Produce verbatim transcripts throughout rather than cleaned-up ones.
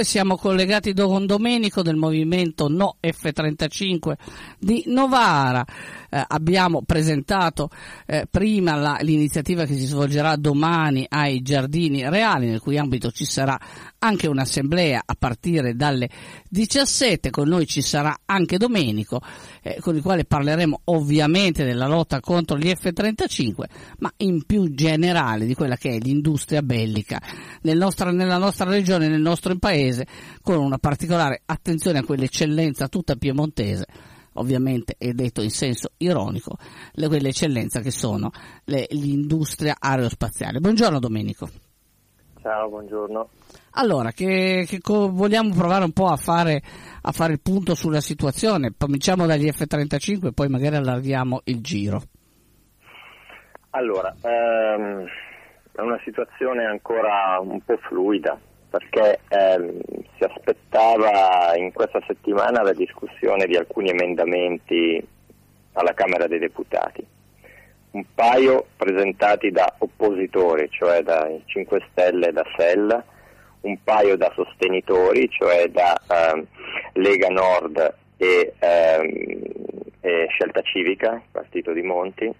Siamo collegati con Domenico del movimento No F trentacinque di Novara. Eh, abbiamo presentato eh, prima la, l'iniziativa che si svolgerà domani ai Giardini Reali, nel cui ambito ci sarà anche un'assemblea a partire dalle diciassette. Con noi ci sarà anche Domenico, eh, con il quale parleremo ovviamente della lotta contro gli F trentacinque, ma in più generale di quella che è l'industria bellica nel nostro, nella nostra regione, nel nostro paese, con una particolare attenzione a quell'eccellenza tutta piemontese, ovviamente è detto in senso ironico, le, quell'eccellenza che sono le, l'industria aerospaziale. Buongiorno Domenico. Ciao, buongiorno. Allora, che, che co- vogliamo provare un po' a fare, a fare il punto sulla situazione. Cominciamo dagli F trentacinque, poi magari allarghiamo il giro. Allora, ehm, è una situazione ancora un po' fluida, perché ehm, si aspettava in questa settimana la discussione di alcuni emendamenti alla Camera dei Deputati. Un paio presentati da oppositori, cioè dai cinque Stelle e da S E L, un paio da sostenitori, cioè da ehm, Lega Nord e, ehm, e Scelta Civica, Partito di Monti,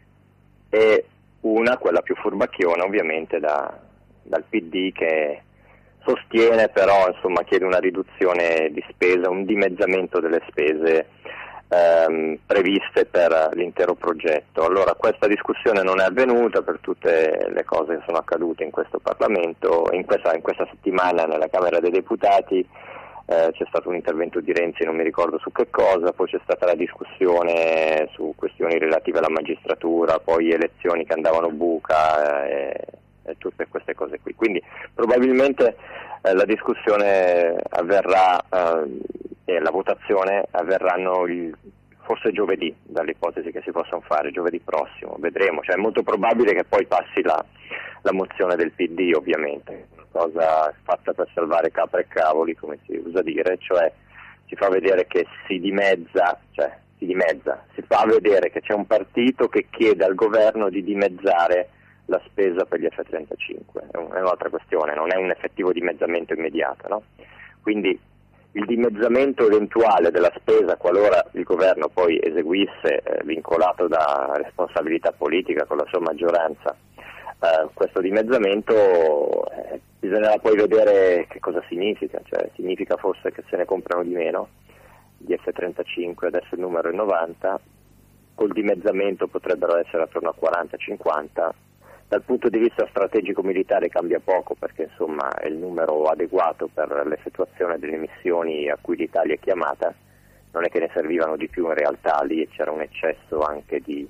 e una, quella più furbacchiona ovviamente, da, dal P D, che sostiene però, insomma, chiede una riduzione di spesa, un dimezzamento delle spese ehm, previste per l'intero progetto. Allora, questa discussione non è avvenuta per tutte le cose che sono accadute in questo Parlamento. In questa, in questa settimana nella Camera dei Deputati Eh, c'è stato un intervento di Renzi, non mi ricordo su che cosa, poi c'è stata la discussione su questioni relative alla magistratura, poi elezioni che andavano buca e, e tutte queste cose qui. Quindi probabilmente eh, la discussione avverrà eh, e la votazione avverranno il, forse giovedì, dalle ipotesi che si possono fare, giovedì prossimo, vedremo. Cioè è molto probabile che poi passi la, la mozione del P D, ovviamente, cosa fatta per salvare capre e cavoli, come si usa dire, cioè si fa vedere che si dimezza, cioè si dimezza, si fa vedere che c'è un partito che chiede al governo di dimezzare la spesa per gli F trentacinque. È, un, è un'altra questione, non è un effettivo dimezzamento immediato, no? Quindi il dimezzamento eventuale della spesa, qualora il governo poi eseguisse, eh, vincolato da responsabilità politica con la sua maggioranza, eh, questo dimezzamento, eh, bisognerà poi vedere che cosa significa, cioè significa forse che se ne comprano di meno di F trentacinque, adesso il numero è novanta, col dimezzamento potrebbero essere attorno a quaranta cinquanta. Dal punto di vista strategico militare cambia poco, perché insomma è il numero adeguato per l'effettuazione delle missioni a cui l'Italia è chiamata, non è che ne servivano di più in realtà, lì c'era un eccesso anche di,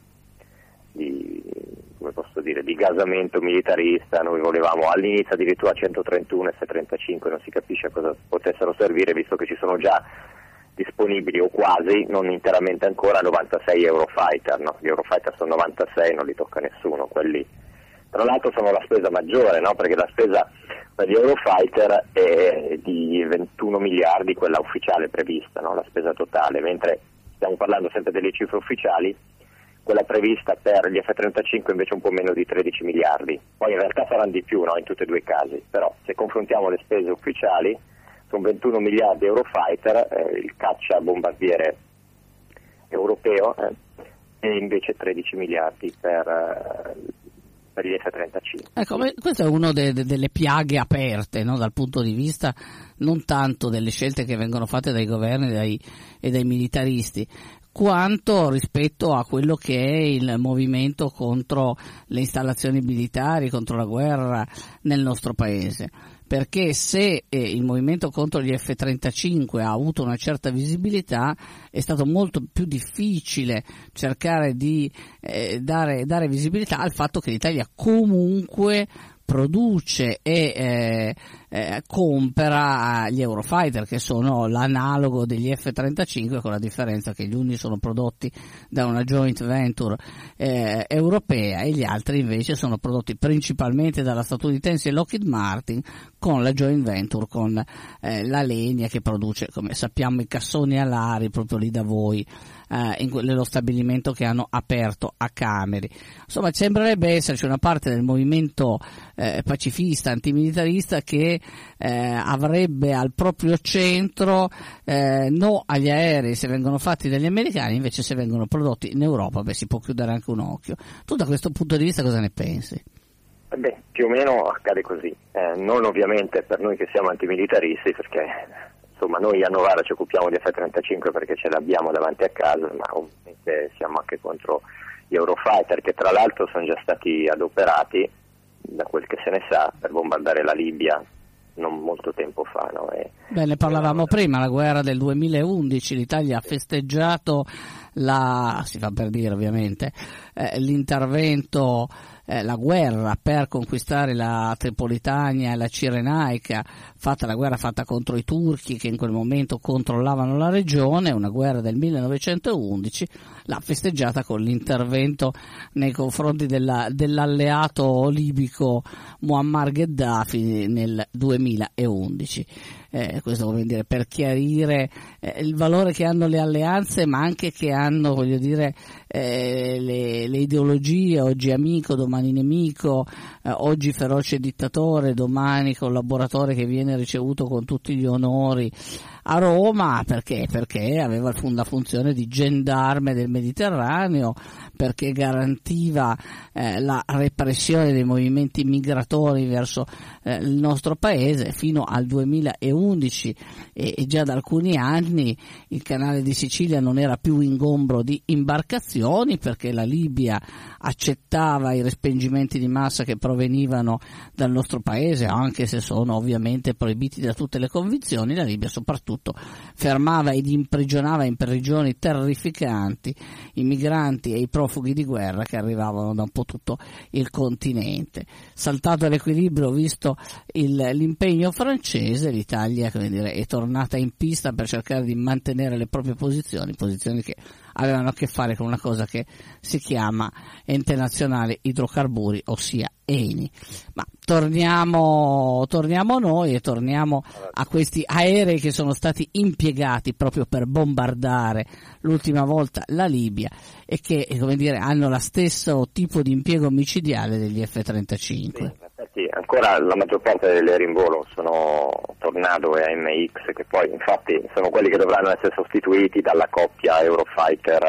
di come posso dire, di gasamento militarista. Noi volevamo all'inizio addirittura centotrentuno F trentacinque, non si capisce a cosa potessero servire, visto che ci sono già disponibili o quasi, non interamente ancora, novantasei Eurofighter, no? Gli Eurofighter sono novantasei, non li tocca nessuno, quelli tra l'altro sono la spesa maggiore, no? Perché la spesa per gli Eurofighter è di ventuno miliardi, quella ufficiale prevista, no? La spesa totale, mentre stiamo parlando sempre delle cifre ufficiali, quella prevista per gli F trentacinque invece un po' meno di tredici miliardi, poi in realtà saranno di più, no? In tutti e due i casi, però se confrontiamo le spese ufficiali sono ventuno miliardi Eurofighter, eh, il caccia bombardiere europeo, eh, e invece tredici miliardi per... Eh, per gli F trentacinque. Ecco, questa è una de- de- delle piaghe aperte, no? Dal punto di vista non tanto delle scelte che vengono fatte dai governi e dai, e dai militaristi, quanto rispetto a quello che è il movimento contro le installazioni militari, contro la guerra nel nostro paese. Perché se eh, il movimento contro gli F trentacinque ha avuto una certa visibilità, è stato molto più difficile cercare di eh, dare, dare visibilità al fatto che l'Italia comunque produce e eh, eh, compra gli Eurofighter, che sono l'analogo degli F trentacinque, con la differenza che gli uni sono prodotti da una joint venture eh, europea e gli altri invece sono prodotti principalmente dalla statunitense Lockheed Martin, con la joint venture con eh, la Lenia, che produce, come sappiamo, i cassoni alari proprio lì da voi, eh, in quello stabilimento che hanno aperto a Cameri. Insomma, sembrerebbe esserci una parte del movimento eh, pacifista, antimilitarista, che che eh, avrebbe al proprio centro eh, no agli aerei se vengono fatti dagli americani, invece se vengono prodotti in Europa, beh, si può chiudere anche un occhio. Tu da questo punto di vista cosa ne pensi? Beh, più o meno accade così, eh, non ovviamente per noi che siamo antimilitaristi, perché insomma noi a Novara ci occupiamo di F trentacinque perché ce l'abbiamo davanti a casa, ma ovviamente siamo anche contro gli Eurofighter, che tra l'altro sono già stati adoperati, da quel che se ne sa, per bombardare la Libia non molto tempo fa. No? E, Beh, ne parlavamo eh, prima, la guerra del duemilaundici, l'Italia ha festeggiato la, si fa per dire ovviamente, eh, l'intervento, eh, la guerra per conquistare la Tripolitania e la Cirenaica, fatta la guerra fatta contro i turchi che in quel momento controllavano la regione, una guerra del millenovecentoundici, l'ha festeggiata con l'intervento nei confronti della, dell'alleato libico Muammar Gheddafi nel duemilaundici. Eh, questo vuol dire per chiarire eh, il valore che hanno le alleanze, ma anche che hanno, voglio dire, eh, le, le ideologie, oggi amico, domani nemico, eh, oggi feroce dittatore, domani collaboratore che viene ricevuto con tutti gli onori a Roma. Perché? Perché aveva la funzione di gendarme del Mediterraneo, perché garantiva eh, la repressione dei movimenti migratori verso eh, il nostro paese fino al duemilaundici, e, e già da alcuni anni il canale di Sicilia non era più ingombro di imbarcazioni, perché la Libia accettava i respingimenti di massa che provenivano dal nostro paese, anche se sono ovviamente proibiti da tutte le convenzioni. La Libia soprattutto fermava ed imprigionava in prigioni terrificanti i migranti e i profughi di guerra che arrivavano da un po' tutto il continente. Saltato l'equilibrio, visto il, l'impegno francese, l'Italia, come dire, è tornata in pista per cercare di mantenere le proprie posizioni, posizioni che avevano a che fare con una cosa che si chiama Ente Nazionale Idrocarburi, ossia E N I. Ma torniamo, torniamo noi e torniamo a questi aerei che sono stati impiegati proprio per bombardare l'ultima volta la Libia e che, come dire, hanno lo stesso tipo di impiego micidiale degli F trentacinque. Sì, infatti ancora la maggior parte delle aerei in volo sono Tornado e A M X, che poi infatti sono quelli che dovranno essere sostituiti dalla coppia Eurofighter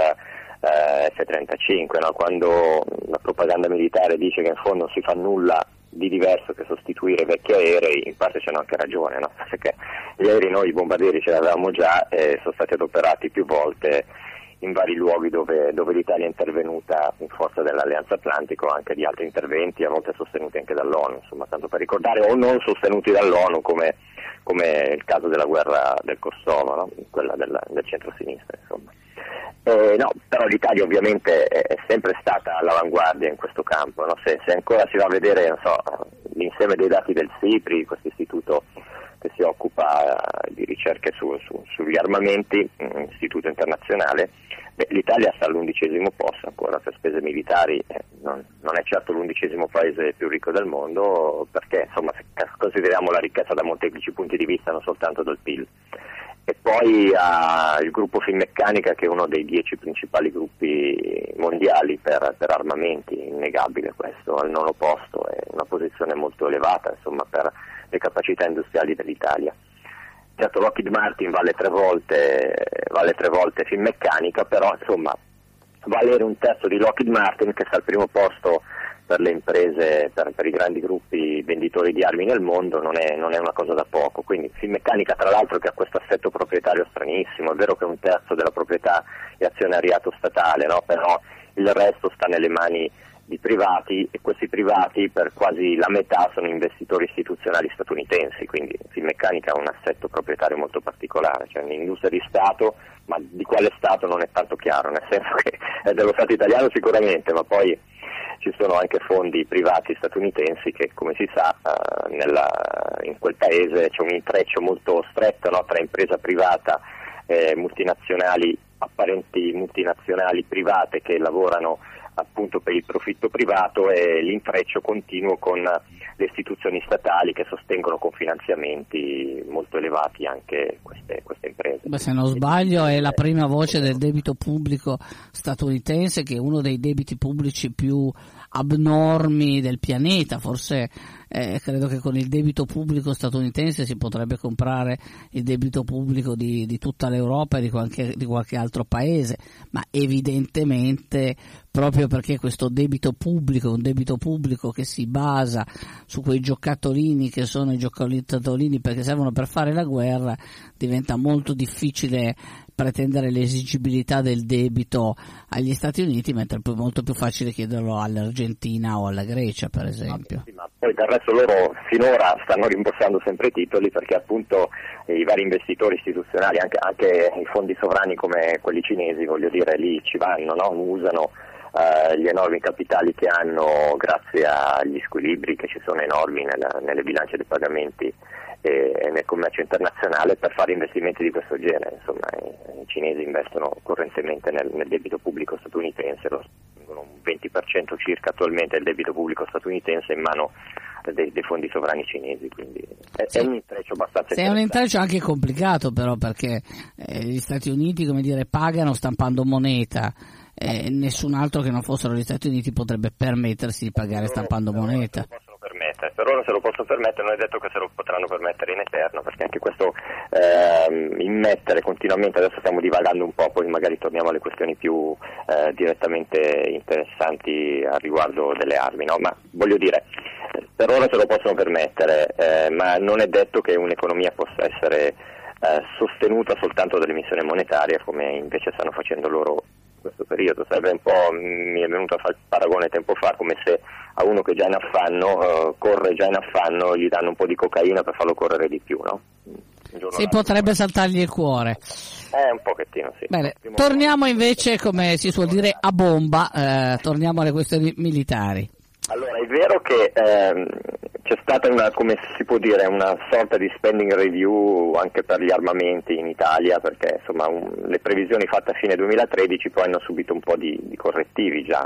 eh, F trentacinque, no? Quando la propaganda militare dice che in fondo non si fa nulla di diverso che sostituire vecchi aerei, in parte c'hanno anche ragione, no? Perché gli aerei, noi i bombardieri ce li avevamo già e sono stati adoperati più volte in vari luoghi dove, dove l'Italia è intervenuta in forza dell'Alleanza Atlantica, o anche di altri interventi, a volte sostenuti anche dall'ONU, insomma, tanto per ricordare, o non sostenuti dall'ONU, come, come il caso della guerra del Kosovo, no? Quella del, del centro-sinistra, insomma. Eh, no, però l'Italia ovviamente è sempre stata all'avanguardia in questo campo, no? se, se ancora si va a vedere, non so, l'insieme dei dati del SIPRI, questo istituto che si occupa di ricerche su, su, sugli armamenti, un istituto internazionale, beh, l'Italia sta all'undicesimo posto ancora per spese militari, eh, non, non è certo l'undicesimo paese più ricco del mondo, perché insomma se consideriamo la ricchezza da molteplici punti di vista, non soltanto dal P I L. E poi ha il gruppo Finmeccanica, che è uno dei dieci principali gruppi mondiali per, per armamenti, innegabile questo, al nono posto, è una posizione molto elevata, insomma, per le capacità industriali dell'Italia. Certo, Lockheed Martin vale tre volte, vale tre volte Finmeccanica, però insomma valere un terzo di Lockheed Martin, che sta al primo posto per le imprese, per, per i grandi gruppi venditori di armi nel mondo, non è, non è una cosa da poco. Quindi Finmeccanica, tra l'altro, che ha questo assetto proprietario stranissimo, è vero che un terzo della proprietà è azionariato statale, no? Però il resto sta nelle mani di privati, e questi privati per quasi la metà sono investitori istituzionali statunitensi, quindi Finmeccanica ha un assetto proprietario molto particolare, cioè un'industria di Stato, ma di quale Stato non è tanto chiaro, nel senso che è dello Stato italiano sicuramente, ma poi ci sono anche fondi privati statunitensi che, come si sa, eh, nella, in quel paese c'è un intreccio molto stretto, no, tra impresa privata, eh, multinazionali, apparenti multinazionali private che lavorano appunto per il profitto privato, e l'intreccio continuo con le istituzioni statali che sostengono con finanziamenti molto elevati anche queste, queste imprese. Beh, se non sbaglio è la prima voce del debito pubblico statunitense, che è uno dei debiti pubblici più abnormi del pianeta, forse eh, credo che con il debito pubblico statunitense si potrebbe comprare il debito pubblico di, di tutta l'Europa e di qualche, di qualche altro paese, ma evidentemente proprio perché questo debito pubblico è un debito pubblico che si basa su quei giocattolini che sono i giocattolini perché servono per fare la guerra, diventa molto difficile pretendere l'esigibilità del debito agli Stati Uniti, mentre è molto più facile chiederlo all'Argentina o alla Grecia, per esempio. Ma poi del resto loro finora stanno rimborsando sempre i titoli perché appunto i vari investitori istituzionali, anche, anche i fondi sovrani come quelli cinesi, voglio dire, lì ci vanno, no? Usano uh, gli enormi capitali che hanno grazie agli squilibri che ci sono enormi nella, nelle bilance dei pagamenti e nel commercio internazionale per fare investimenti di questo genere. Insomma, i, i cinesi investono correntemente nel, nel debito pubblico statunitense, lo un venti per cento circa attualmente del debito pubblico statunitense in mano dei, dei fondi sovrani cinesi, quindi è, sì. è un intreccio abbastanza sì, è un intreccio anche complicato però, perché eh, gli Stati Uniti, come dire, pagano stampando moneta. Eh, nessun altro che non fossero gli Stati Uniti potrebbe permettersi di pagare stampando moneta. Per ora se lo possono permettere, non è detto che se lo potranno permettere in eterno, perché anche questo eh, immettere continuamente, adesso stiamo divagando un po', poi magari torniamo alle questioni più eh, direttamente interessanti a riguardo delle armi, no? Ma voglio dire, per ora se lo possono permettere, eh, ma non è detto che un'economia possa essere eh, sostenuta soltanto dall'emissione monetaria, come invece stanno facendo loro in questo periodo. Sarebbe un po', mi è venuto a fare il paragone tempo fa, come se a uno che già è in affanno, uh, corre già in affanno, gli danno un po' di cocaina per farlo correre di più, no? Si potrebbe saltargli il cuore. Eh, un pochettino, sì. Bene, torniamo invece, come si suol dire, a bomba, eh, torniamo alle questioni militari. Allora, è vero che ehm, c'è stata una, come si può dire, una sorta di spending review anche per gli armamenti in Italia, perché insomma un, le previsioni fatte a fine duemilatredici poi hanno subito un po' di, di correttivi già.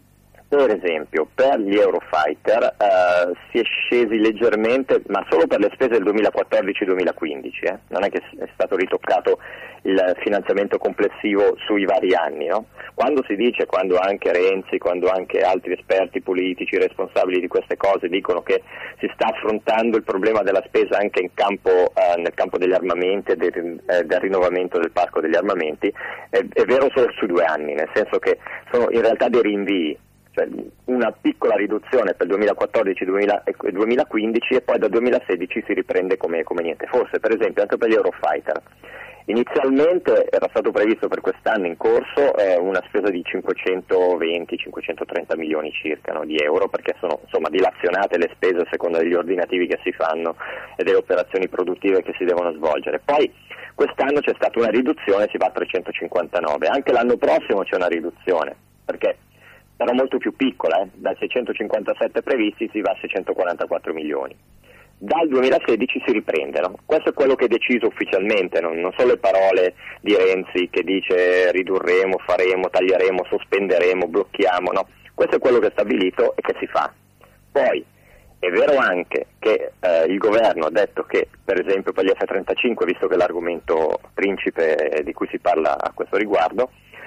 Per esempio, per gli Eurofighter eh, si è scesi leggermente, ma solo per le spese del duemilaquattordici duemilaquindici, eh? Non è che è stato ritoccato il finanziamento complessivo sui vari anni, no? Quando si dice, quando anche Renzi, quando anche altri esperti politici responsabili di queste cose dicono che si sta affrontando il problema della spesa anche in campo, eh, nel campo degli armamenti e del, eh, del rinnovamento del parco degli armamenti, è, è vero solo su due anni, nel senso che sono in realtà dei rinvii. Cioè una piccola riduzione per il duemilaquattordici duemilaquindici e poi dal duemilasedici si riprende come, come niente fosse. Per esempio anche per gli Eurofighter inizialmente era stato previsto per quest'anno in corso eh, una spesa di cinquecentoventi cinquecentotrenta milioni circa, no, di euro, perché sono insomma dilazionate le spese a seconda degli ordinativi che si fanno e delle operazioni produttive che si devono svolgere. Poi quest'anno c'è stata una riduzione, si va a trecentocinquantanove, anche l'anno prossimo c'è una riduzione, perché però molto più piccola, eh? Dai seicentocinquantasette previsti si va a seicentoquarantaquattro milioni. Dal duemilasedici si riprende, no? Questo è quello che è deciso ufficialmente, no? Non sono le parole di Renzi che dice ridurremo, faremo, taglieremo, sospenderemo, blocchiamo, no? Questo è quello che è stabilito e che si fa. Poi è vero anche che eh, il governo ha detto che, per esempio per gli F trentacinque, visto che è l'argomento principe di cui si parla a questo riguardo,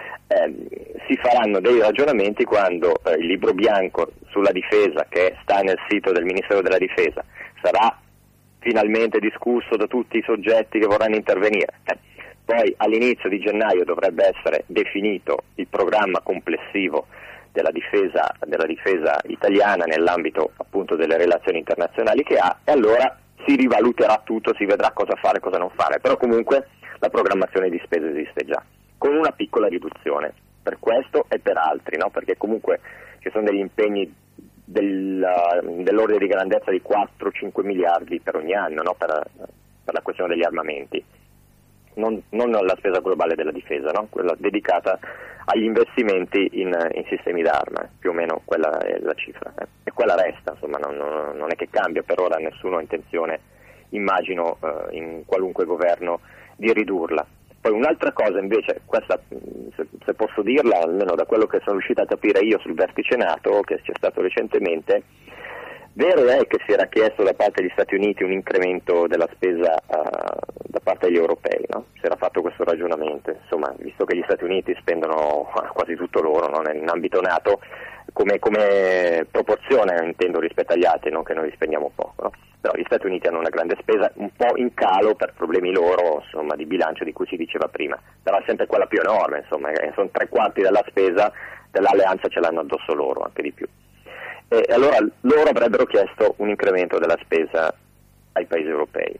Eh, si faranno dei ragionamenti quando eh, il libro bianco sulla difesa, che sta nel sito del Ministero della Difesa, sarà finalmente discusso da tutti i soggetti che vorranno intervenire. Eh, poi all'inizio di gennaio dovrebbe essere definito il programma complessivo della difesa, della difesa italiana nell'ambito appunto delle relazioni internazionali che ha, e allora si rivaluterà tutto, si vedrà cosa fare e cosa non fare, però comunque la programmazione di spese esiste già, con una piccola riduzione per questo e per altri, no? Perché comunque ci sono degli impegni del, dell'ordine di grandezza di quattro cinque miliardi per ogni anno, no? per, per la questione degli armamenti, non, non la spesa globale della difesa, no? Quella dedicata agli investimenti in, in sistemi d'arma, più o meno quella è la cifra, eh. E quella resta, insomma, non, non, non è che cambia, per ora nessuno ha intenzione, immagino, eh, in qualunque governo, di ridurla. Poi un'altra cosa invece, questa se, se posso dirla, almeno da quello che sono riuscito a capire io sul vertice NATO che c'è stato recentemente, vero è che si era chiesto da parte degli Stati Uniti un incremento della spesa uh, da parte degli europei, no? Si era fatto questo ragionamento, insomma, visto che gli Stati Uniti spendono quasi tutto loro, no? In ambito NATO, come, come proporzione intendo rispetto agli altri, non che noi spendiamo poco, no? Però gli Stati Uniti hanno una grande spesa un po' in calo per problemi loro, insomma, di bilancio di cui si diceva prima, però è sempre quella più enorme, insomma, sono tre quarti della spesa dell'alleanza ce l'hanno addosso loro, anche di più. E allora loro avrebbero chiesto un incremento della spesa ai paesi europei.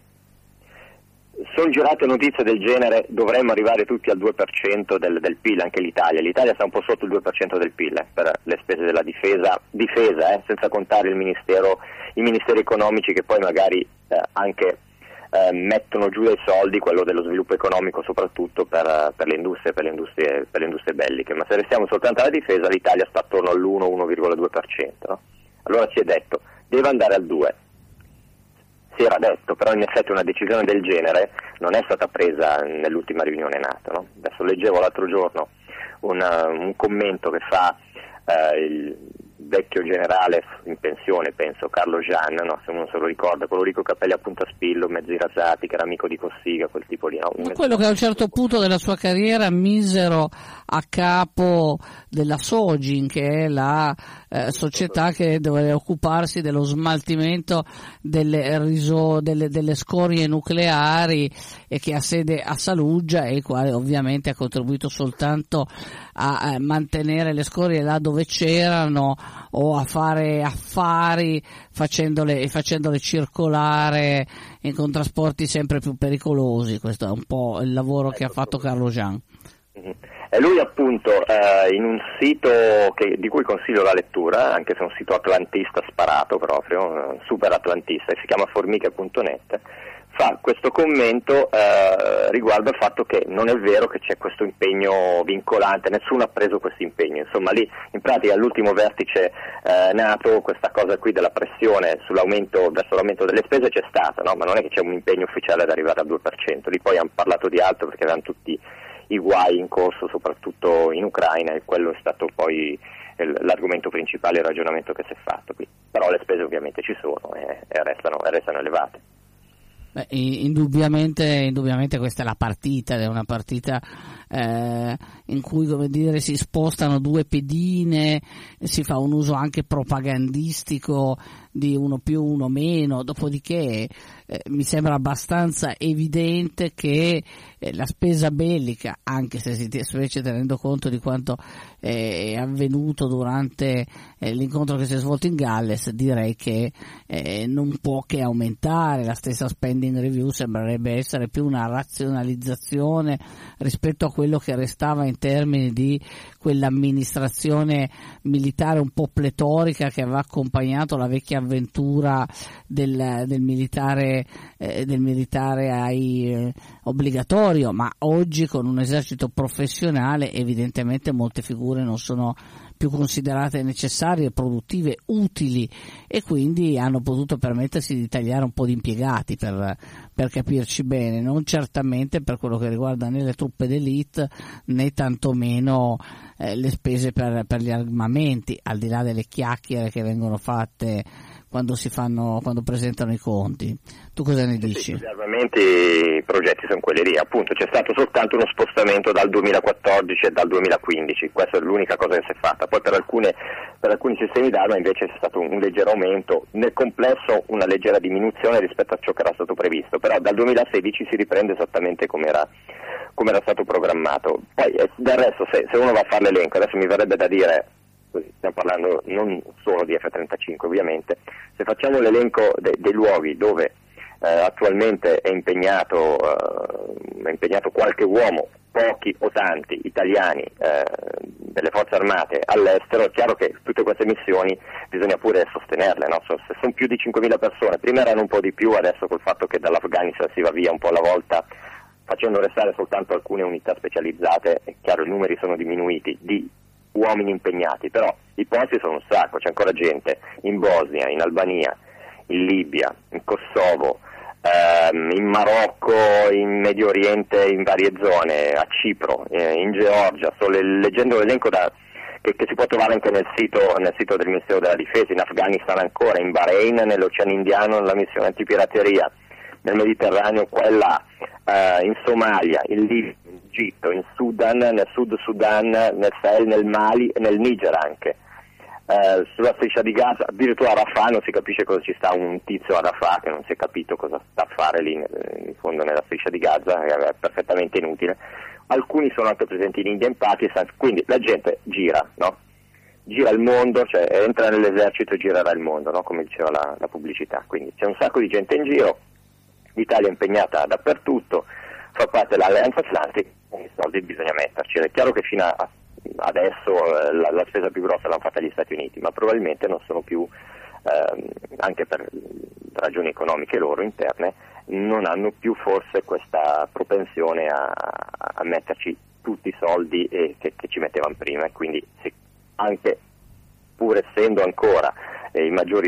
Sono girate notizie del genere, dovremmo arrivare tutti al due per cento del, del P I L, anche l'Italia. L'Italia sta un po' sotto il due per cento del P I L eh, per le spese della difesa, difesa eh, senza contare il ministero, i ministeri economici che poi magari eh, anche eh, mettono giù dei soldi, quello dello sviluppo economico soprattutto per, per le industrie, per le industrie, per le industrie belliche. Ma se restiamo soltanto alla difesa, l'Italia sta attorno all'uno uno virgola due per cento. No? Allora si è detto, deve andare al due. Si era detto, però in effetti una decisione del genere non è stata presa nell'ultima riunione NATO, no? Adesso leggevo l'altro giorno una, un commento che fa eh, il vecchio generale in pensione, penso, Carlo Jean, no? Se uno se lo ricorda, quello ricco capelli a punta spillo, mezzi rasati, che era amico di Cossiga, quel tipo lì. No? Quello che a un certo punto della sua carriera misero a capo della Sogin, che è la eh, società che doveva occuparsi dello smaltimento delle, riso, delle, delle scorie nucleari e che ha sede a Saluggia e il quale ovviamente ha contribuito soltanto a, a mantenere le scorie là dove c'erano o a fare affari facendole, facendole circolare in contrasporti sempre più pericolosi. Questo è un po' il lavoro che ha fatto Carlo Jean. E lui appunto eh, in un sito che, di cui consiglio la lettura, anche se è un sito atlantista sparato proprio, super atlantista, si chiama formiche punto net, fa questo commento eh, riguardo al fatto che non è vero che c'è questo impegno vincolante, nessuno ha preso questo impegno, insomma lì in pratica all'ultimo vertice eh, NATO questa cosa qui della pressione sull'aumento, verso l'aumento delle spese c'è stata, no? Ma non è che c'è un impegno ufficiale ad arrivare al due per cento, lì poi hanno parlato di altro perché avevano tutti i guai in corso soprattutto in Ucraina e quello è stato poi l'argomento principale, il ragionamento che si è fatto qui. Però le spese ovviamente ci sono e, e, restano, e restano elevate. Beh, indubbiamente, indubbiamente questa è la partita, è una partita eh, in cui, come dire, si spostano due pedine, si fa un uso anche propagandistico di uno più uno meno, dopodiché eh, mi sembra abbastanza evidente che eh, la spesa bellica, anche se si specie tenendo conto di quanto eh, è avvenuto durante eh, l'incontro che si è svolto in Galles, direi che eh, non può che aumentare. La stessa spending review sembrerebbe essere più una razionalizzazione rispetto a quello che restava in termini di quell'amministrazione militare un po' pletorica che aveva accompagnato la vecchia avventura del, del militare eh, del militare ai, eh, obbligatorio, ma oggi con un esercito professionale evidentemente molte figure non sono più considerate necessarie, produttive, utili e quindi hanno potuto permettersi di tagliare un po' di impiegati per, per capirci bene, non certamente per quello che riguarda né le truppe d'élite né tantomeno eh, le spese per, per gli armamenti, al di là delle chiacchiere che vengono fatte quando si fanno, quando presentano i conti. Tu cosa ne dici? Sì, gli armamenti, i progetti sono quelli lì, appunto c'è stato soltanto uno spostamento dal duemilaquattordici e dal duemilaquindici, questa è l'unica cosa che si è fatta, poi per, alcune, per alcuni sistemi d'arma invece c'è stato un, un leggero aumento, nel complesso una leggera diminuzione rispetto a ciò che era stato previsto, però dal duemilasedici si riprende esattamente come era, come era stato programmato. Poi del resto se, se uno va a fare l'elenco, adesso mi verrebbe da dire, stiamo parlando non solo di F trentacinque ovviamente, se facciamo l'elenco de, dei luoghi dove eh, attualmente è impegnato, eh, è impegnato qualche uomo, pochi o tanti italiani eh, delle forze armate all'estero, è chiaro che tutte queste missioni bisogna pure sostenerle, no? So, se sono più di cinquemila persone, prima erano un po' di più, adesso col fatto che dall'Afghanistan si va via un po' alla volta facendo restare soltanto alcune unità specializzate, è chiaro i numeri sono diminuiti di uomini impegnati, però i posti sono un sacco, c'è ancora gente in Bosnia, in Albania, in Libia, in Kosovo, ehm, in Marocco, in Medio Oriente, in varie zone, a Cipro, eh, in Georgia, sto le, leggendo l'elenco da, che, che si può trovare anche nel sito, nel sito del Ministero della Difesa, in Afghanistan ancora, in Bahrain, nell'Oceano Indiano, nella missione antipirateria, nel Mediterraneo, quella eh, in Somalia, in Libia, in Egitto, in Sudan, nel Sud Sudan, nel Sahel, nel Mali e nel Niger anche. eh, sulla striscia di Gaza, addirittura a Rafah non si capisce cosa ci sta un tizio a Rafah che non si è capito cosa sta a fare lì in fondo nella striscia di Gaza, è perfettamente inutile. Alcuni sono anche presenti in India e in Pakistan, quindi la gente gira, no? Gira il mondo, cioè entra nell'esercito e girerà il mondo, no? Come diceva la, la pubblicità, quindi c'è un sacco di gente in giro, l'Italia è impegnata dappertutto, fa parte dell'Alleanza Atlantica, i soldi bisogna metterci. È chiaro che fino a adesso eh, la, la spesa più grossa l'hanno fatta gli Stati Uniti, ma probabilmente non sono più, ehm, anche per ragioni economiche loro interne, non hanno più forse questa propensione a, a metterci tutti i soldi e, che, che ci mettevano prima, e quindi se, anche pur essendo ancora eh, i maggiori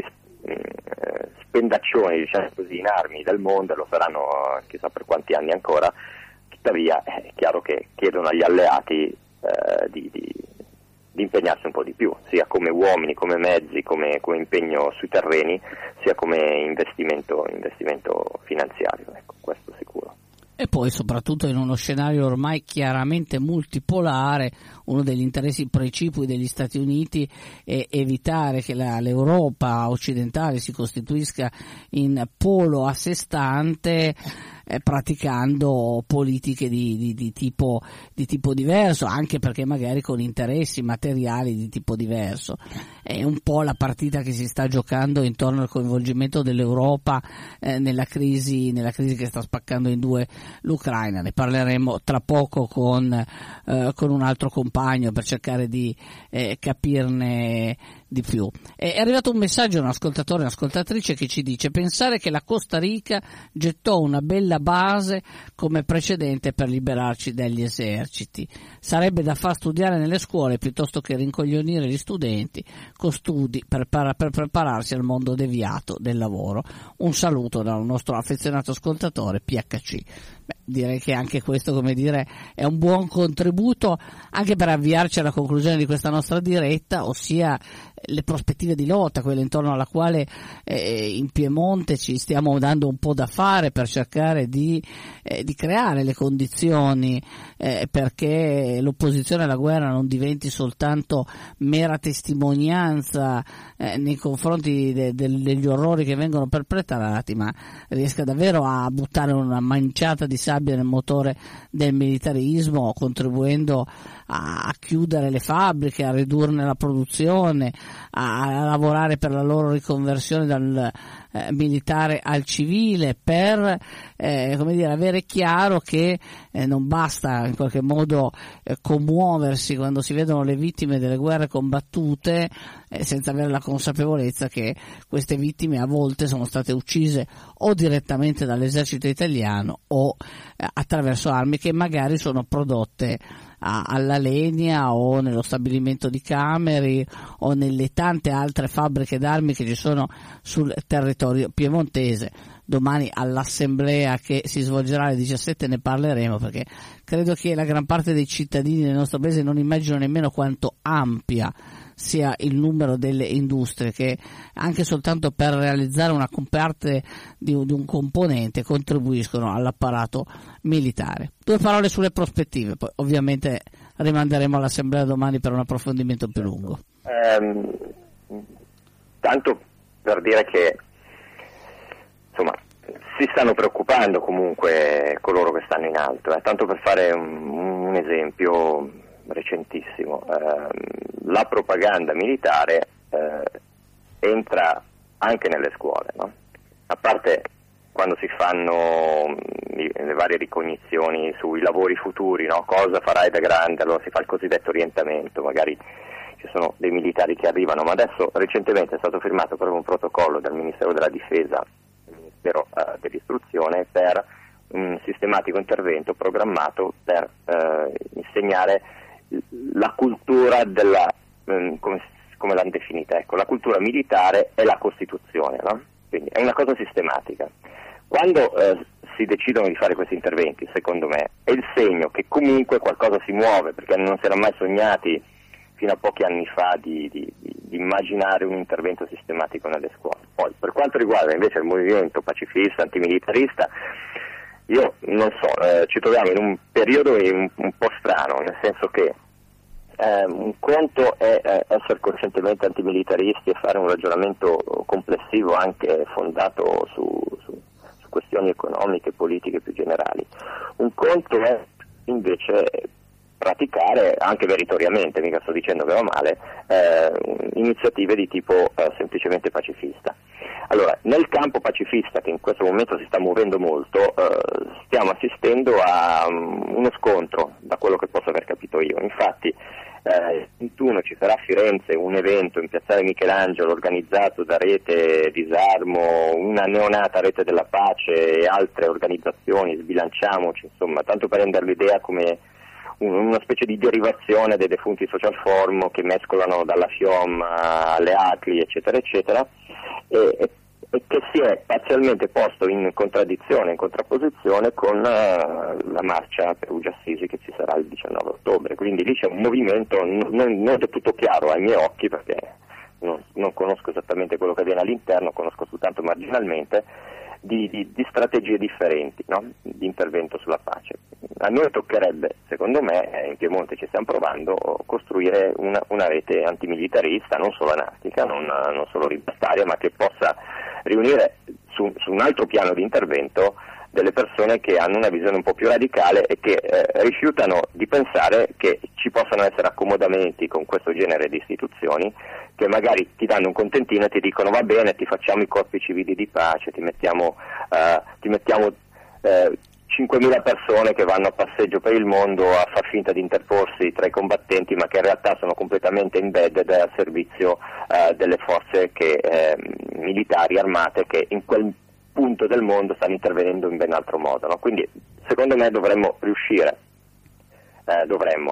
eh, spendaccioni, diciamo così, in armi del mondo, lo saranno eh, chissà per quanti anni ancora, tuttavia è chiaro che chiedono agli alleati eh, di, di, di impegnarsi un po' di più, sia come uomini, come mezzi, come, come impegno sui terreni, sia come investimento, investimento finanziario, ecco, questo sicuro. E poi soprattutto in uno scenario ormai chiaramente multipolare, uno degli interessi precipui degli Stati Uniti è evitare che la, l'Europa occidentale si costituisca in polo a sé stante, eh, praticando politiche di, di, di, tipo, di tipo diverso, anche perché magari con interessi materiali di tipo diverso. È un po' la partita che si sta giocando intorno al coinvolgimento dell'Europa eh, nella crisi, nella crisi che sta spaccando in due l'Ucraina. Ne parleremo tra poco con, eh, con un altro compagno per cercare di eh, capirne di più. È arrivato un messaggio a un ascoltatore e un'ascoltatrice che ci dice: pensare che la Costa Rica gettò una bella base come precedente per liberarci dagli eserciti. Sarebbe da far studiare nelle scuole piuttosto che rincoglionire gli studenti con studi per, per, per prepararsi al mondo deviato del lavoro. Un saluto dal nostro affezionato ascoltatore P H C. Beh, direi che anche questo, come dire, è un buon contributo anche per avviarci alla conclusione di questa nostra diretta, ossia le prospettive di lotta, quelle intorno alla quale eh, in Piemonte ci stiamo dando un po' da fare per cercare di, eh, di creare le condizioni eh, perché l'opposizione alla guerra non diventi soltanto mera testimonianza eh, nei confronti de, de, degli orrori che vengono perpetrati, ma riesca davvero a buttare una manciata di sabbia nel motore del militarismo, contribuendo a, a chiudere le fabbriche, a ridurne la produzione, a, a lavorare per la loro riconversione dal eh, militare al civile, per eh, come dire, avere chiaro che eh, non basta in qualche modo eh, commuoversi quando si vedono le vittime delle guerre combattute eh, senza avere la consapevolezza che queste vittime a volte sono state uccise o direttamente dall'esercito italiano o eh, attraverso armi che magari sono prodotte a, alla legna o nello stabilimento di Cameri o nelle tante altre fabbriche d'armi che ci sono sul territorio piemontese. Domani all'assemblea che si svolgerà alle diciassette ne parleremo, perché credo che la gran parte dei cittadini del nostro paese non immaginano nemmeno quanto ampia sia il numero delle industrie che anche soltanto per realizzare una parte di, di un componente contribuiscono all'apparato militare. Due parole sulle prospettive, poi ovviamente rimanderemo all'assemblea domani per un approfondimento più lungo. Um, tanto per dire che insomma si stanno preoccupando comunque coloro che stanno in alto, eh. Tanto per fare un, un esempio recentissimo, eh, la propaganda militare eh, entra anche nelle scuole, no? A parte quando si fanno le varie ricognizioni sui lavori futuri, no? Cosa farai da grande, allora si fa il cosiddetto orientamento, magari ci sono dei militari che arrivano, ma adesso recentemente è stato firmato proprio un protocollo del Ministero della Difesa, del Ministero eh, dell'Istruzione, per un sistematico intervento programmato per eh, insegnare la cultura della, eh, come, come l'hanno definita, ecco, la cultura militare e la Costituzione, no? Quindi è una cosa sistematica. Quando eh, si decidono di fare questi interventi, secondo me, è il segno che comunque qualcosa si muove, perché non si era mai sognati fino a pochi anni fa di, di, di immaginare un intervento sistematico nelle scuole. Poi, per quanto riguarda invece il movimento pacifista, antimilitarista, io non so, eh, ci troviamo in un periodo un, un po' strano, nel senso che Eh, un conto è eh, essere coscientemente antimilitaristi e fare un ragionamento complessivo anche fondato su, su, su questioni economiche e politiche più generali. Un conto è invece praticare, anche meritoriamente, mica sto dicendo che va male, eh, iniziative di tipo eh, semplicemente pacifista. Allora, nel campo pacifista, che in questo momento si sta muovendo molto, eh, stiamo assistendo a um, uno scontro, da quello che posso aver capito io. Infatti, eh, il ventuno ci sarà a Firenze un evento in Piazzale Michelangelo organizzato da Rete Disarmo, una neonata Rete della Pace e altre organizzazioni, Sbilanciamoci, insomma, tanto per rendere l'idea come una specie di derivazione dei defunti social forum che mescolano dalla FIOM alle A C L I, eccetera, eccetera, e, e, e che si è parzialmente posto in contraddizione, in contrapposizione con uh, la marcia Perugia-Assisi che ci sarà il diciannove ottobre. Quindi lì c'è un movimento non, non del tutto chiaro ai miei occhi, perché non, non conosco esattamente quello che avviene all'interno, conosco soltanto marginalmente, Di, di, di strategie differenti, no? Di intervento sulla pace. A noi toccherebbe, secondo me, in Piemonte ci stiamo provando, costruire una, una rete antimilitarista, non solo anarchica, non, non solo libertaria, ma che possa riunire su, su un altro piano di intervento delle persone che hanno una visione un po' più radicale e che eh, rifiutano di pensare che ci possano essere accomodamenti con questo genere di istituzioni che magari ti danno un contentino e ti dicono va bene, ti facciamo i corpi civili di pace, ti mettiamo, eh, ti mettiamo eh, cinquemila persone che vanno a passeggio per il mondo a far finta di interporsi tra i combattenti, ma che in realtà sono completamente embedded al servizio eh, delle forze che, eh, militari armate che in quel punto del mondo stanno intervenendo in ben altro modo, no? Quindi secondo me dovremmo riuscire, eh, dovremmo,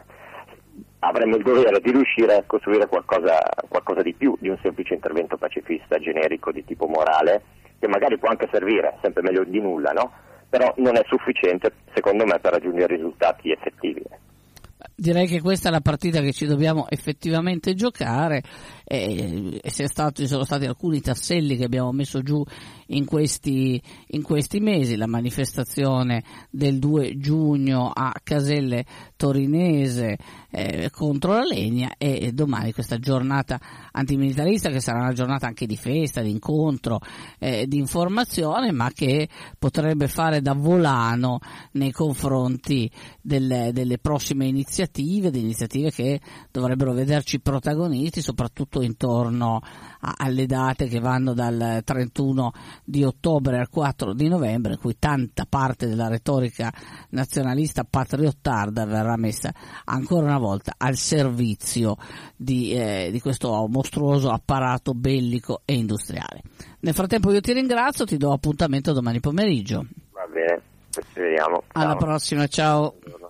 avremmo il dovere di riuscire a costruire qualcosa, qualcosa di più di un semplice intervento pacifista generico di tipo morale, che magari può anche servire, sempre meglio di nulla, no? Però non è sufficiente secondo me per raggiungere risultati effettivi. Direi che questa è la partita che ci dobbiamo effettivamente giocare, e, e stato, ci sono stati alcuni tasselli che abbiamo messo giù in questi, in questi mesi, la manifestazione del due giugno a Caselle Torinese eh, contro la Legna, e domani questa giornata antimilitarista che sarà una giornata anche di festa, di incontro, eh, di informazione, ma che potrebbe fare da volano nei confronti delle, delle prossime iniziative, di iniziative che dovrebbero vederci protagonisti soprattutto intorno a, alle date che vanno dal trentuno di ottobre al quattro di novembre, in cui tanta parte della retorica nazionalista patriottarda verrà messa ancora una volta al servizio di, eh, di questo mostruoso apparato bellico e industriale. Nel frattempo io ti ringrazio, ti do appuntamento domani pomeriggio. Va bene, ci vediamo. Alla ciao. prossima, ciao.